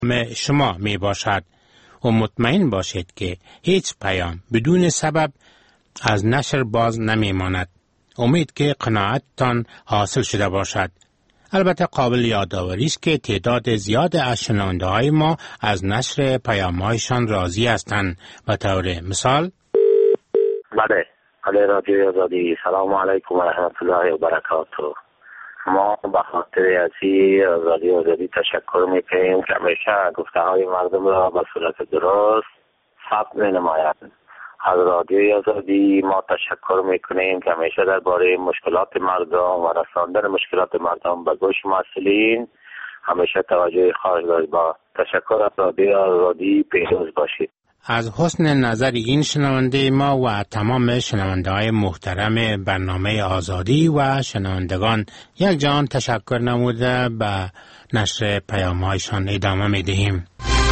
شما می باشد و مطمئن باشید که هیچ پیام بدون سبب از نشر باز نمی ماند. امید که قناعتتان حاصل شده باشد. البته قابل یادآوری است که تعداد زیاد از شنونده‌های ما از نشر پیام‌هایشان راضی هستند. به طور مثال بله، علی رادیوی آزادی، سلام علیکم و رحمت الله و برکاته. ما به خاطر ازی رادیوی آزادی تشکر میکنیم که همیشه گفته های مردم را به صورت درست ثبت می نماید. از رادیوی آزادی ما تشکر میکنیم که همیشه درباره مشکلات مردم و رساندن مشکلات مردم به گوش مسئولین همیشه توجه خاص دارید. با تشکر از رادیوی آزادی پیروز باشید. از حسن نظر این شنونده ما و تمام شنونده های محترم برنامه آزادی و شنوندگان یک جان تشکر نموده به نشر پیام‌هایشان ادامه می‌دهیم.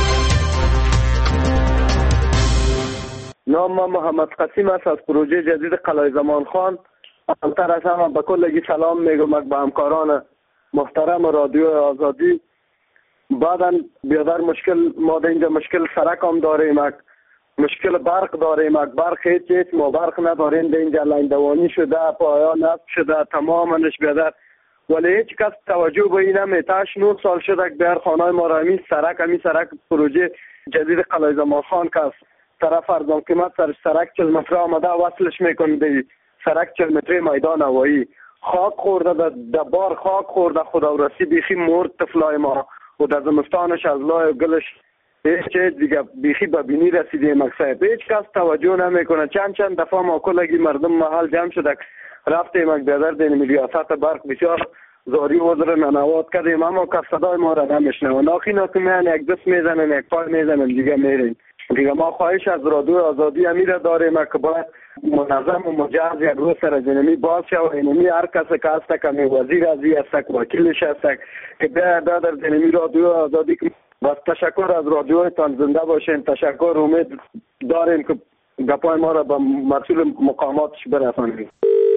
نام من محمد قسیم است از پروژه جدید قلعه زمان خان. اولتر از همه به کلگی سلام میگم به همکاران محترم رادیو آزادی. بعدا بیادر مشکل ما در اینجا مشکل سرک هم داریم، مشکل برق داریم. برق هیچ ما برق نداریم در اینجا، لاین دوانی شده، پایان نصب شده تمامش بیادر، ولی هیچ کس توجه به این نمیده. 9 سال شده که بیار خانه ما را همین سرک پروژه جدید قلعه زمان خان که از طرف ارزان قیمت سرک 40 متر آمده وصلش میکنه. سرک 40 متری میدان هوایی خاک خورده، در بار خاک خورده، خداورسی بیخی مرد طفلای ما و در زمستانش از لای گلش هیچ دیگه بیخی به بینی رسیده. مقصد هیچ کس توجه نمیکنه. چند دفعه ما کلگی مردم محل جمع شده رفتیم بیادر دین ریاست برق بسیار زاری وزر ننوات کردیم، اما کس صدای ما را نمیشنه. ناخی میان یک دست میزنن یک پای میزنن دیگه میرین. دیگه ما خواهش از رادیو آزادی امیر داریم که باید منظم و مجاز یک روز سر جنمی باز شد. اینمی هر کسی که هست که وزیر ازی هست وکیلش هست که در جنمی رادیو آزادی. بس تشکر از رادیو تان زنده باشین. تشکر، امید داریم که گپای ما را به مسئول مقاماتش برسانیم.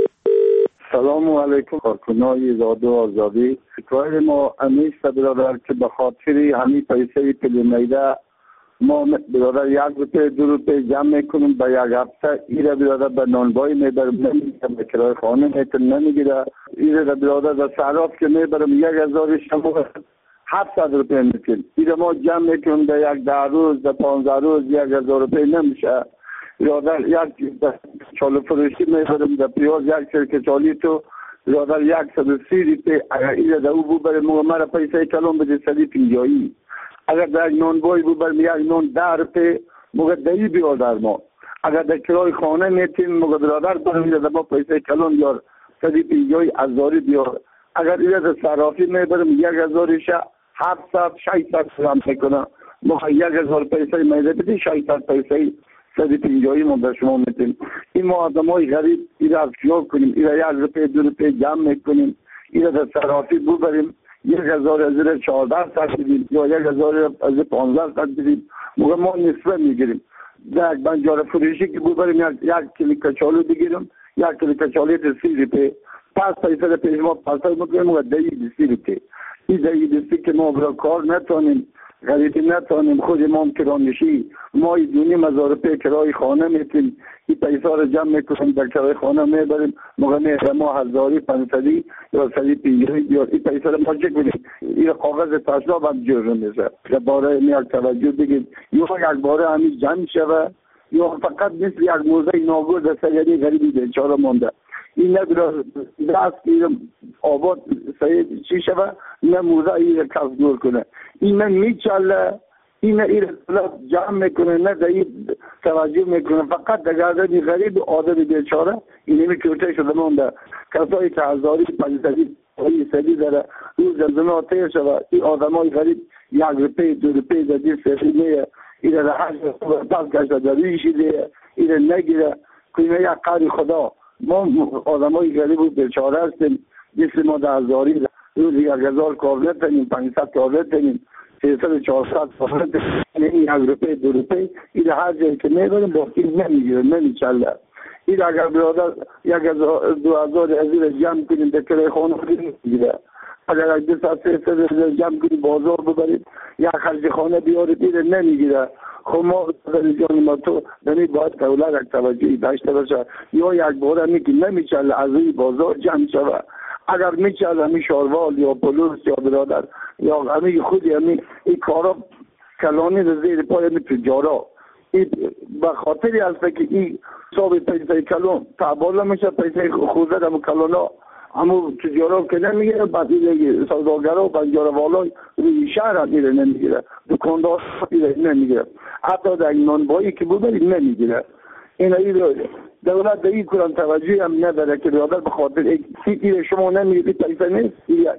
سلام علیکم کارکنای رادیو آزادی. فکرهای ما امیست برادر که به خاطر همین پیسه پلیمیده ما برادر 1 روپیه 2 روپیه جمع میکنیم به یک هفته. ایره برادر به نانبای میبرم نمیگیرم، به کرای خانه نمیگیره. ایره برادر در صراف که میبرم 1000 شما 700 روپیه میکنیم. ایره ما جمع میکنیم در یک 10 روز در 15 روز 1000 روپیه نمیشه. برادر یک چالو فروشی میبرم در پیاز یک سرکه چالی تو برادر 130 روپیه. اگر ایره در او ببرم مرا پیسه کلون بده 150. اگر در یک نانبای ببرم یک نان 10 روپیه مگه دهی بیادر ما. اگر در کرای خانه میتیم مگه برادر برم در ما پیسه کلون یار 150 هزاری بیار. اگر ایره در صرافی میبرم 1000 700 600 سلام میکنه مگه 1000 پیسه میده بدی 600 پیسه 150 ما به شما میتیم. این ما آدمای غریب ایره افشار کنیم. ایره 1 روپیه 2 روپیه جمع میکنیم. ایره در صرافی ببریم 1000 از 1400 بدیم یا 1000 از 1500 بدیم مگه ما نصفه میگیریم. در یک بنجار فروشی که ببریم 1 کیلو کچالو بگیرم 1 کیلو کچالو 30 روپیه پس پیسه پیش ما پس میکنیم مگه 200 روپیه. این 200 که ما برای کار نتونیم غریبی نتونیم خود ما کرانشی ما 2,500 روپیه کرای خانه میتیم. این پیسه را جمع میکنیم در کرای خانه میبریم مگه ما 1500 یا 150 بیار. این پیسه را ما چک بدیم. این کاغذ تصلاح هم جور نمیشه. باره یک توجه بگید یا یک باره همین جمع شوه یا فقط مثل یک موزه ناگور در سیاری غریبی بیچاره مانده. این نه دست آباد سید چی شوه نه موزه این کس دور کنه. این نه میچاله این نه این جمع میکنه نه در توجه میکنه. فقط در گردن غریب آدم بیچاره این نمیکرده شده مانده. کسایی که 1500 سدی داره روز زمزمه آتیه شوه. این آدم های غریب 1 روپیه 2 روپیه در دیر سفید میه این را حج پس گشته در ریشی دیه این را نگیره کنه یک قدر خدا. ما آدم های غریب و بیچاره هستیم. جسم ما در هزاری روز 1000 کار نتنیم 500 کار نتنیم 300 400 کار نتنیم 1 روپیه 2 روپیه این هر جایی که میبریم باقی نمیگیره نمیچله. این اگر برادر 1000 2000 ازیر جمع کنیم در کرای خانه نمیگیره. اگر 200 جمع کنی بازار ببرید یا خرج خانه بیارید ایره نمیگیره. خب ما جان ما تو دنی باید دولت توجهی داشته باشه یا یک بار میگی نمیچله از این بازار جمع شوه. اگر میچله همی شاروال یا پولوس یا برادر یا همی خودی همی این کارا کلانی رو زیر پای همی تجارا این به خاطری هست که این حساب پیسه کلان تعبالا میشه پیسه خوزه دمو کلانا همو تجارا که نمیگیره بعد این سوداگرا و بنجاروالا روی شهر هم میره نمیگیره دکاندار میره نمیگیره حتی در نانبایی که ببرید نمیگیره. این دولت در این کنم توجه هم نداره که برادر به خاطر این شما نمیگیرید پیسه نیست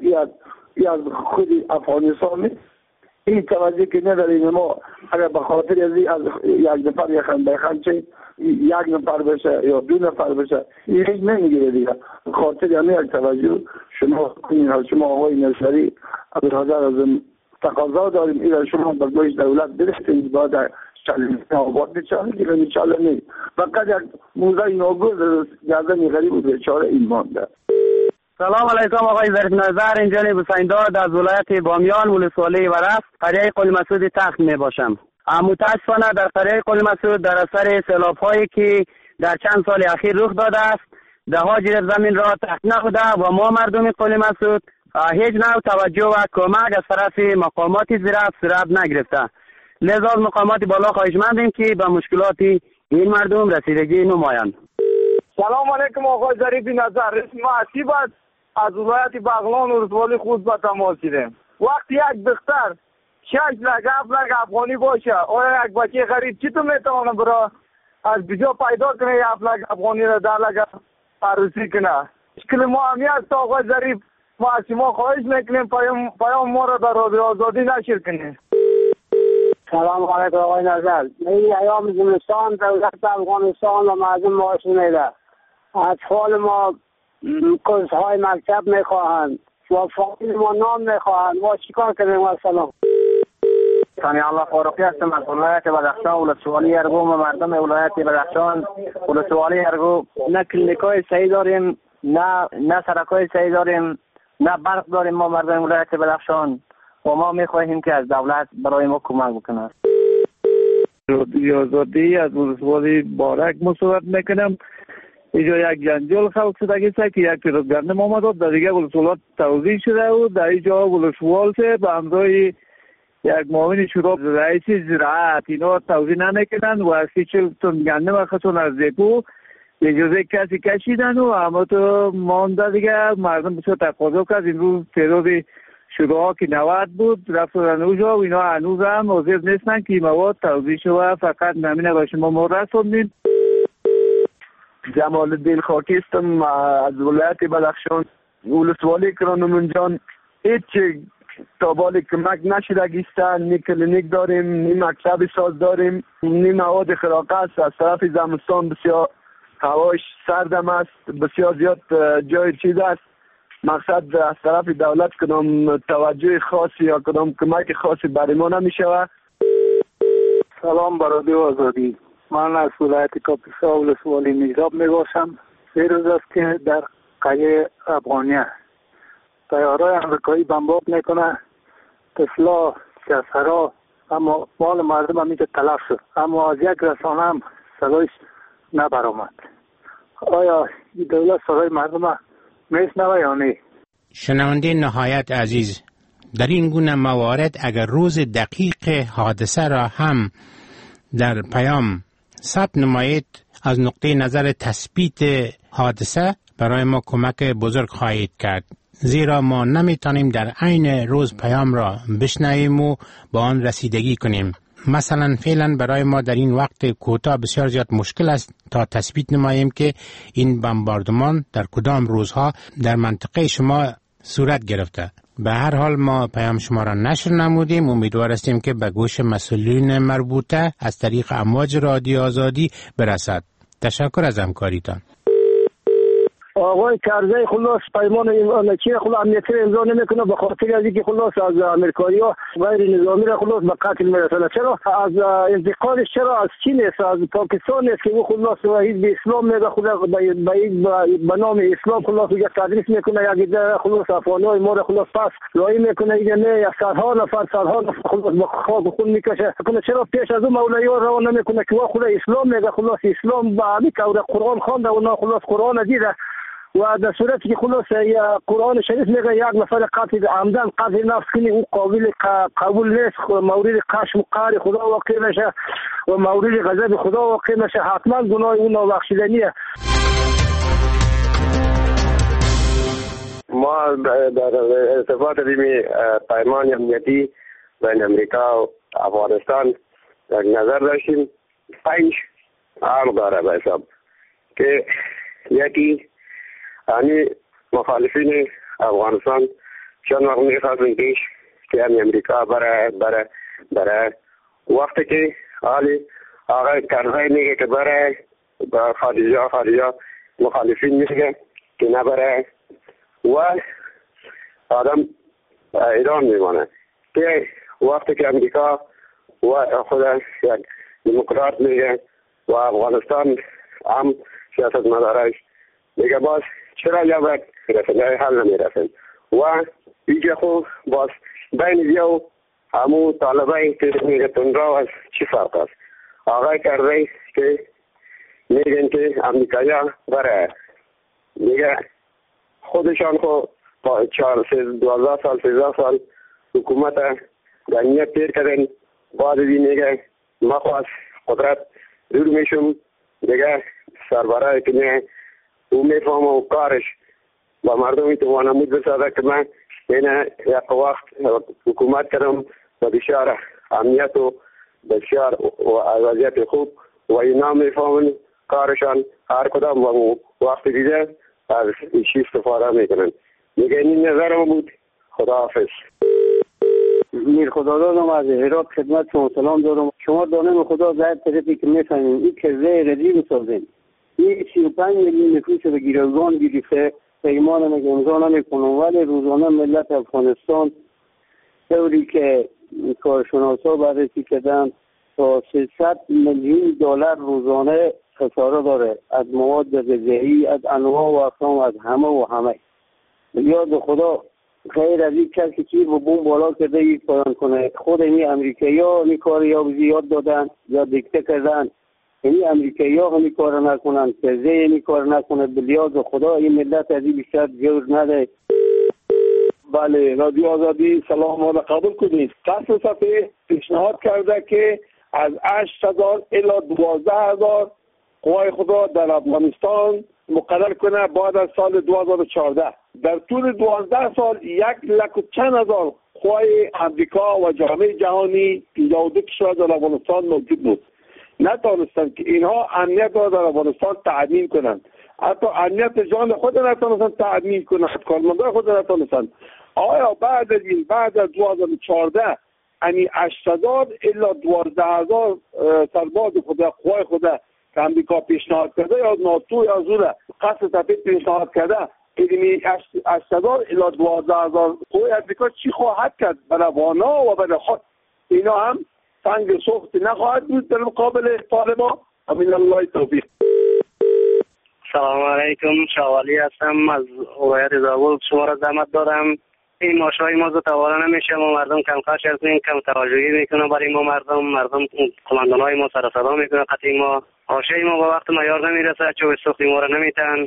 این از خود افغانستان نیست. این توجه که نداره این ما اگر به خاطر از یک نفر یخن بخنچه یک نفر بشه یا 2 نفر بشه این هیچ نمیگیره دیگه. خاطر همه یک توجه شما کنین. شما آقای نصری برادر از تقاضا داریم این شما به گوش دولت برسید باید چلنی آباد بچاره دیگه میچاله نید فقط یک موزه ناگوز گردن غریب و بیچاره این مانده. سلام علیکم آقای ظریف نظر. اینجا حسین داد از ولایت بامیان ولسوالی ورس قریه قلی مسعود تخت می باشم. متاسفانه در قریه قلی مسعود در اثر سیلاب‌هایی که در چند سال اخیر رخ داده است ده‌ها جریب زمین را تخت نبوده و ما مردم قلی مسعود هیچ نوع توجه و کمک از طرف مقامات زراعت صورت نگرفته. لذا از مقامات بالا خواهشمندیم که به مشکلات این مردم رسیدگی نمایند. سلام علیکم آقای ظریف نظر. اسم عصیب است از ولایت بغلان و ولسوالی خود به تماس دیدم. وقتی یک دختر 6 لگ 7 لگ افغانی باشه آیا یک بچه غریب چطور میتونه برای از بجا پیدا کنه 7 لگ افغانی را 10 لگ عروسی کنه؟ مشکل ما همی است آقای ظریف. ما از شما خواهش میکنیم پیام ما را در رادیو آزادی نشر کنیم. سلام علیکم آقای نظر. این ایام زمستان دولت افغانستان و مردم معاش میده. اطفال ما کورس‌های مکتب میخواهند و فامیل ما نام میخواهند. ما چیکار کنیم؟ و سلام. ثانی الله فاروقی هستم از ولایت بدخشان ولسوالی ارگو. ما مردم ولایت بدخشان ولسوالی ارگو نه کلینیکای صحیح داریم نه سرکای صحیح داریم نه برق داریم. ما مردم ولایت بدخشان و ما میخواهیم که از دولت برای ما کمک بکنه. رادیو آزادی از ولسوالی بارک مصاحبت میکنم. اینجا یک جنجال خلق شده که یک پیرودگرنم آمد در دیگه ولسوالات توضیح شده و در اینجا ولسوال سے به همراه یک معاون شورا رئیس زراعت اینا توضیح نمیکنن و 40 تن گندم خودشون از دیپو اجازه کسی کشیدن و اما تو مانده دیگه مردم بسیار تقاضا کرد. این روز تعداد شروع که 90 بود رفتن اونجا و اینا هنوز هم حاضر نیستن که مواد توضیح شده. فقط نمینه به شما ما رسوندیم. جمال الدین خاکی هستم از ولایت بدخشان ولسوالی کرانمون جان. هیچ تابال کمک نشدگیستن. نی کلینیک داریم نی مکتب ساز داریم نی مواد خراقه است. از طرف زمستان بسیار هواش سردم است بسیار زیاد جای چیز است. مقصد از طرف دولت کدام توجه خاصی یا کدام کمک خاصی برای ما نمیشه. سلام بر رادیو آزادی. من از ولایت کاپیسا ولسوالی میراب میباشم. 3 روز است که در قریه افغانیه طیاره‌های امریکایی بمباب میکنه. طفلا جسرا اما مال مردم هم اینجا تلف شد اما از یک رسانه هم صدایش نبرآمد. آیا دولت صدای مردم میشنوه یا نه؟ شنونده نهایت عزیز، در این گونه موارد اگر روز دقیق حادثه را هم در پیام ثبت نمایید از نقطه نظر تثبیت حادثه برای ما کمک بزرگ خواهید کرد، زیرا ما نمیتونیم در عین روز پیام را بشنویم و با آن رسیدگی کنیم. مثلا فعلا برای ما در این وقت کوتاه بسیار زیاد مشکل است تا تثبیت نماییم که این بمباردمان در کدام روزها در منطقه شما صورت گرفته. به هر حال ما پیام شما را نشر نمودیم. امیدوار هستیم که به گوش مسئولین مربوطه از طریق امواج رادیو آزادی برسد. تشکر از همکاریتان. آقای کرزی خلاص پیمان چی خلاص امنیتی امضا نمیکنه به خاطر از اینکه خلاص از امریکایی‌ها غیر نظامی را خلاص به قتل میرسونه. چرا از انتقالش چرا از چین است، از پاکستان است که او خلاص حزب اسلام میگه خلاص به نام اسلام خلاص یک تدریس میکنه، یک ایده خلاص افغانای ما را خلاص پس لای میکنه، ایده نه صدها نفر خلاص به خاک خون میکشه. چرا پیش از اون مولوی‌ها را نمیکنه که خلاص اسلام میگه، خلاص اسلام به همین که قرآن خوانده و خلاص قرآن دیده و در صورتی که خلاص قرآن شریف میگه یک نفر قتل عمدن قتل نفس کنی او قابل قبول نیست، مورد قشم و قهر خدا واقع میشه و مورد غضب خدا واقع میشه، حتما گناه اون نابخشودنیه. ما در ارتباط به پیمان امنیتی بین امریکا و افغانستان یک نظر داشتیم. 5 عام داره به حساب که یکی یعنی مخالفین افغانستان چند وقت میخواستن که امریکا برای وقتی که حالی آقای کرزی میگه که برای خارجا مخالفین میگه که نبره و آدم ایران میمانه که وقتی که امریکا و خود یک دموکرات میگه و افغانستان هم سیاست مدارش میگه باز چرا یا باید میرسن یا حل نمیرسن و ایجا خود باز بین دیو همون طالبایی که میگه تندرا از چی فرق است. آقای کرزی که میگن که امریکایی برای میگه خودشان خود 12 سال 13 سال حکومت دنیت تیر کردن، بعد میگه ما خواست قدرت دور میشم دیگه سربرای که نه او میفهمه و کارش با مردمی تو وانمود بسازه که من اینه یک وقت حکومت کردم و بسیار امنیت و بسیار وضعیت خوب و اینا میفهمن کارشان هر کدام و وقت دیده از ایشی استفاده میکنن. میگه این نظرم بود. خداحافظ. میر خدادادم از هرات خدمت شما سلام دارم. شما دانم خدا زاید طرفی که میفهمیم این کرزی رژیم سازیم این 35 میلیون نفوس به گیرگان گرفته، پیمان هم امضا نمیکنن ولی روزانه ملت افغانستان طوری که کارشناسا بررسی کردن تا 300 میلیون دلار روزانه خساره داره از مواد غذایی، از انواع و اقسام، از همه یاد خدا غیر از این کسی که با بوم بالا کرده یک پایان کنه. خود این امریکایی ها این کار یا زیاد دادن یا دیکته کردن، این امریکایی ها همین کار نکنن، کرزی این کار نکنه. بلیاز خدا این ملت از این بیشتر جور نده. بله رادیو آزادی سلام ما قبول کنید. قصد صفحه پیشنهاد کرده که از 8,000 الی 12,000 قوای خدا در افغانستان مقرر کنه بعد از سال 2014. در طول 12 سال 1,000,000 قوای امریکا و جامعه جهانی 52 کشور در افغانستان موجود بود. نتونستند که اینها امنیت را در افغانستان تأمین کنند، حتی امنیت جان خود نتونستند تأمین کنند، کارمندان خود نتونستند. آیا بعد از 2014 یعنی 8,000 الی 12,000 سرباز خود قوای خود که امریکا پیشنهاد کرده یا ناتو یا زوره قصد تفید پیشنهاد کرده، یعنی 8,000 الی 12,000 قوای امریکا چی خواهد کرد برای افغانا و برای خود؟ اینا هم سنگ سخت نخواهد بود در مقابل طالبان. امین الله توفیق. سلام علیکم، شوالی هستم از ولایت زابل. شما را زحمت دارم. این ماشای ما زتواره نمیشه، ما مردم کم خرج هستیم، کم توجهی میکنه برای ما مردم کماندانای ما سر صدا میکنه، قطعی ما آشه ما با وقت معیار نمیرسه، چوب سختی ما را نمیتن.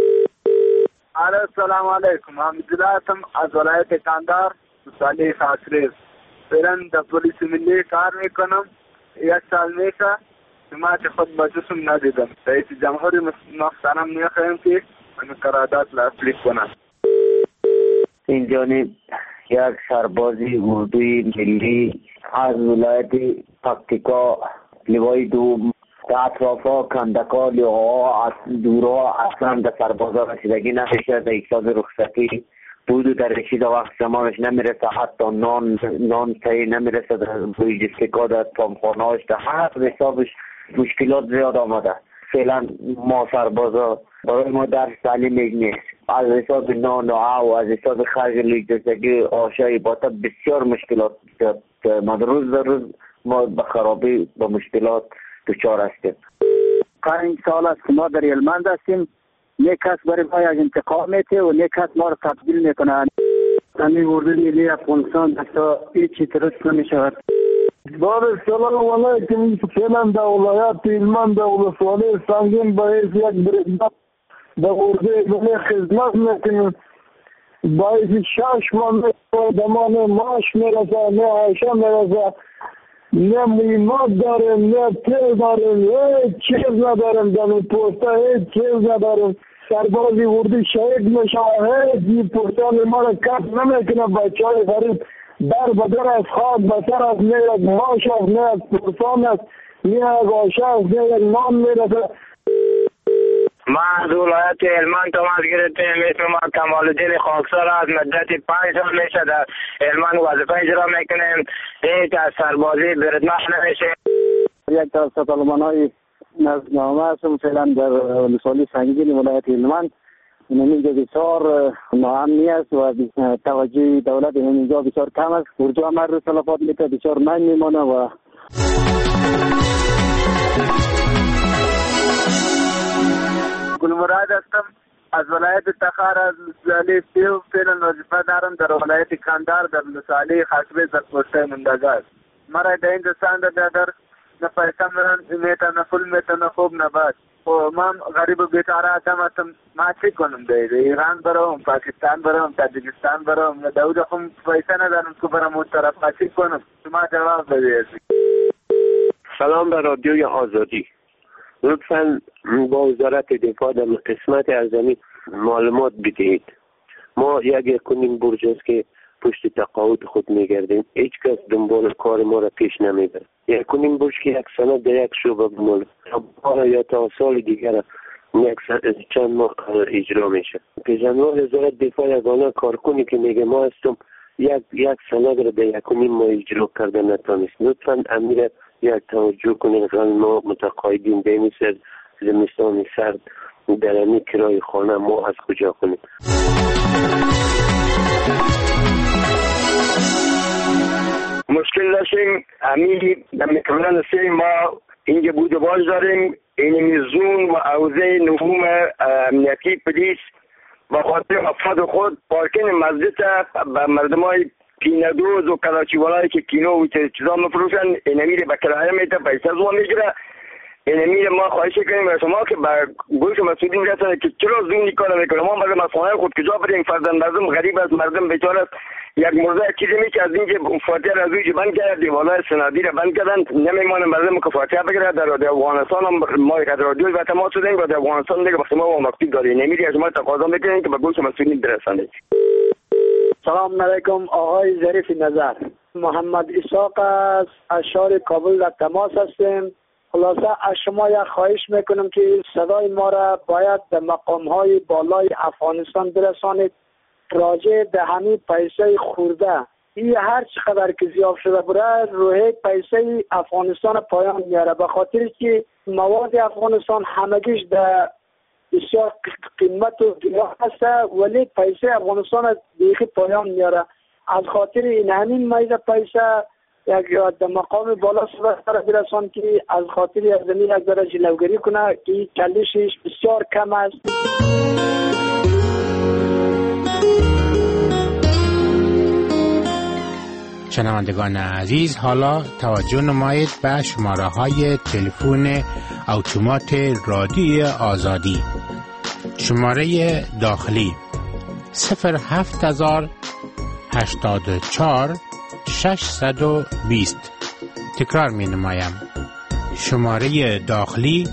السلام علیکم، حمیدالله هستم از ولایت کندهار، صالح خاصریز. فعلا در پلیس ملی کار میکنم. 1 سال میشه ما که خود بچه‌سم ندیدم. رئیس جمهوری محترم میخوایم که این قرارداد لاصق کنن. این جانب یک سربازی اردوی ملی از ولایت پکتیکا لوای دوم در اطرافا کندکا لیوها دورها اصلا در سربازا رسیدگی نمیشه. در یک سال رخصتی بود و در رشید وقت زمانش نمیرسه، حتی نان تایی نمیرسه در روی جستکا در پامخانهاش، در هر حسابش مشکلات زیاد آمده. فعلا ما سربازا برای ما درس تعلیمی نیست. از حساب نانوها و از حساب خرج لیجستگی آشای باتا بسیار مشکلات داد. ما روز در روز ما به خرابی و مشکلات دچار هستیم. 5 سال است که ما در هلمند هستیم. یک کس برای ما از انتقام میته و یک کس ما رو تبدیل میکنه. همین ورود ملی افغانستان تا هیچی درست نمیشود. بار سلام علیکم. فعلا در ولایت هلمند در ولسوالی سنگین با یک برگزار در ورود ملی خدمت میکنیم. باعث 6 ماه دمان ماش میرسه، نه عایشه میرسه، نه میمات داریم، نه تیل داریم، هیچ چیز نداریم. در این پوسته هیچ چیز نداریم. سربازی وردی شهید میشه، هیچ پوستان ما را کف نمیکنه. بچه های غریب در بدر از خواب بسر از نیرد ماش از نیرد پوستان است، نیرد عایشه از نیرد نام میرسه. ما از ولایت هلمند تماس گرفتیم. اسم ما کمال الدین خاکسار از مدت 5 سال میشه در هلمند وظیفه اجرا میکنیم. هیچ از سربازی برتمخ نمیشه. یک طرف سطالمانای نامه هستم فعلا در ولسوالی سنگین ولایت هلمند. اینجا بسیار ناامنی است و توجه دولت اینجا بسیار کم است. اردو هم هر روز تلفات میده، بسیار من میمانه و گلمراد هستم از ولایت تخار از ولسوالی سیو. فعلا وظیفه دارم در ولایت کندهار در ولسوالی خاصبه در پوسته مندگار. مرا در این دستان در نه پیسه میتن، نه پول میتن، نه خوب نه بد. من غریب و بیچاره هستم. ما چی کنم؟ در ایران برم، پاکستان برم، تاجیکستان برم، داود خم پیسه ندارم که برم اون طرف. چی کنم؟ شما جواب بدید. سلام به رادیوی آزادی. لطفاً با وزارت دفاع در قسمت ارزمی معلومات بدهید. ما یک کنیم برج است که پشت تقاعد خود میگردیم. هیچ کس دنبال کار ما را پیش نمیبره. یک کنیم برج که یک سنه در یک شعبه بمال یا تا سال دیگر چند ماه اجرا میشه. پیشنهاد وزارت دفاع یگانه کارکنی که میگه ما هستم یک سند را در یک کنیم ما اجرا کرده نتانست. لطفاً امیر یک توجه کنید. ما متقاعدین بمیسد زمستان سرد در امی کرای خانه ما از کجا کنیم؟ مشکل داشتیم. امی در میکران سیم ما اینجا بوده باز داریم. این زون و اوزه نهوم امنیتی پلیس و خاطر افراد خود پارکین مسجد به مردم های پیندوز و کلاچی والایی که کینو و چیزا مفروشن اینمیر به کرایه میده، پیسه زوا میگیره. اینمیر ما خواهش کنیم از شما که به گوش مسئولین میرسنه که چرا زونی کار میکنه. ما مردم از خانه خود کجا بریم؟ فرزند مردم غریب است، مردم بیچاره است. یک مرده چیزی میشه از اینکه فاتحه از اوج بند کرد، دیوالای سنادی را بند کردن. نمیمانه مردم که فاتحه بگیره. در افغانستان هم ما یک رادیوی و تماس شدیم و در افغانستان دیگه به ما مکتوب داره. اینمیر از ما تقاضا میکنیم که به گوش مسئولین برسانید. سلام علیکم آقای ظریف نظر. محمد اسحاق از شهر کابل در تماس هستیم. خلاصه از شما یک خواهش میکنم که صدای ما را باید به مقام‌های بالای افغانستان برسانید. راجع به همین پیسه خورده این هر چقدر که زیاد شده بره روی پیسه افغانستان پایان میاره. به خاطر که مواد افغانستان همگیش در بسیار قیمت و گران هست ولی پیسه افغانستان دیگه پایان میاره. از خاطر این همین مایده پیسه یک در مقام بالا صدا برسان که از خاطر از زمین یک درجه جلوگیری کنه که کلیشش بسیار کم است. شنوندگان عزیز، حالا توجه نمایید به شماره های تلفن اتومات رادیوی آزادی. شماره داخلی 07084 620. تکرار می نمایم. شماره داخلی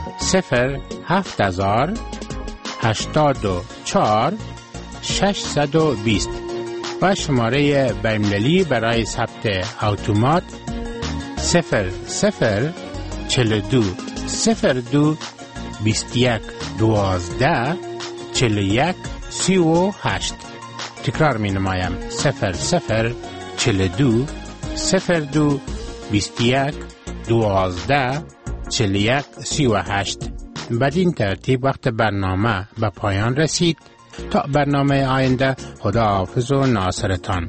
07084 620 و شماره بین‌المللی برای ثبت اتومات 0042 02 21 12 41 38. تکرار می نمایم 0042 02 21 12 41 38. بدین ترتیب وقت برنامه به پایان رسید. تا برنامه آینده، خدا حافظ و ناصرتان.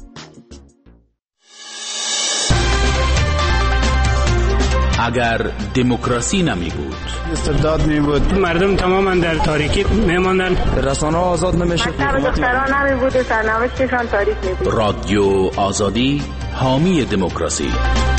اگر دموکراسی نمی بود، استبداد می بود، مردم تماما در تاریکی می ماندن، رسانه آزاد نمی شد، دختران نمی بود و سرنوشتشان تاریک می بود. رادیو آزادی حامی دموکراسی.